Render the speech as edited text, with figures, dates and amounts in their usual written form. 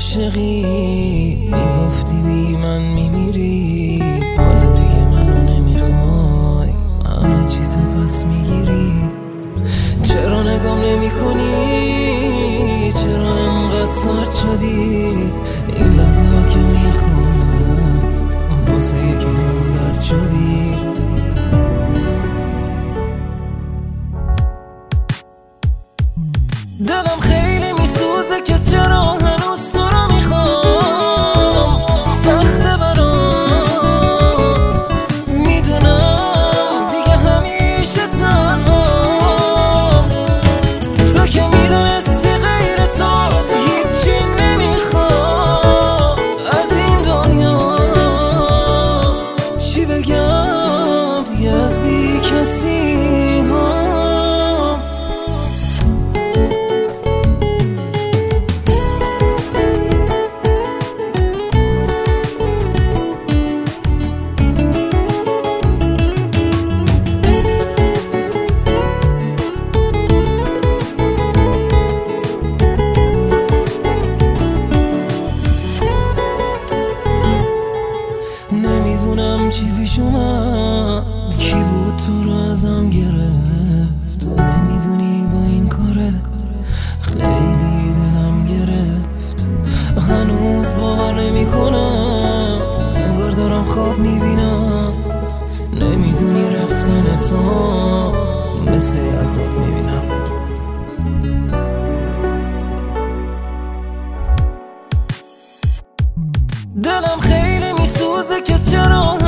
عاشقی میگفتی بی من میمیری، حالا دیگه منو نمیخوای، همه چی تو پس میگیری. چرا نگام نمی کنی؟ چرا انقدر سرد شدی؟ این لحظه ها که میخونت واسه یکی هم درد شدی. دلم خیلی میسوزه که چرا هنوز تو رو میخوام، سخته برام، میدونم دیگه همیشه تنهام. تو که میدونستی غیر تو هیچی نمیخوام از این دنیا. چی بگم دیگه از بی کسی ها. نمیدونم چی پیش اومد، کی بود تو رو ازم گرفت. تو نمیدونی با این کارت خیلی دلم گرفت. هنوز باور نمی کنم، انگار دارم خواب میبینم. نمیدونی رفتن تو مثل عذاب میبینم. دلم خیلی میسوزه که چرا